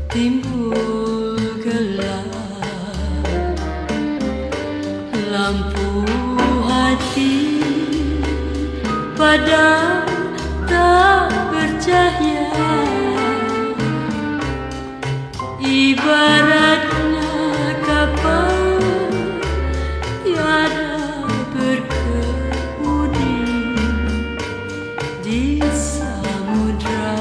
timbul gelap lampu hati padam tak bercahaya, ibaratnya kapal tiada berkemudi di samudra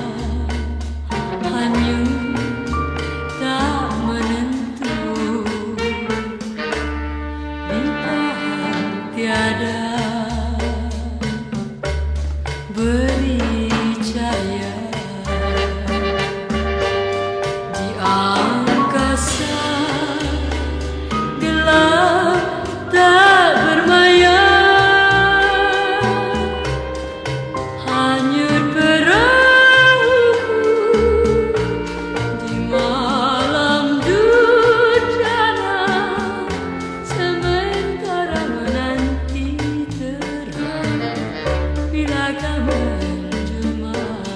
hanyut tak menentu, bintang tiada beri cahaya di angkasa gelap tak bermaya, hanyut perahuku di malam durjana, sementara menanti terang bila kamu menjelma.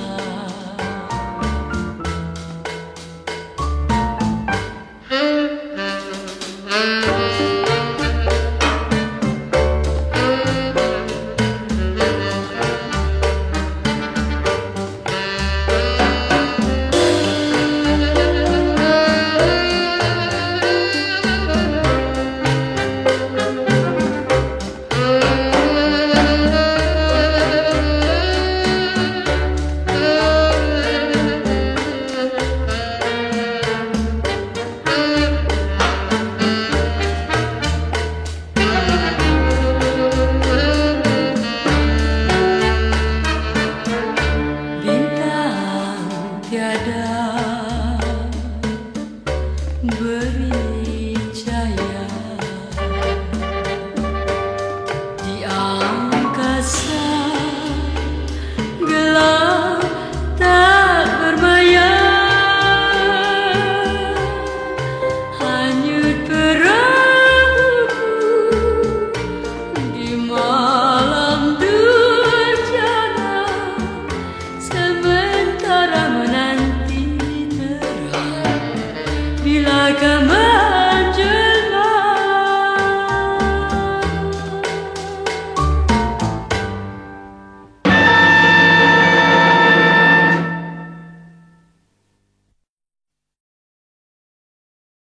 Tiada beri cahaya di angkasa gelap tak bermaya, hanyut perahuku di malam durjana, sementara menanti terang bila kamu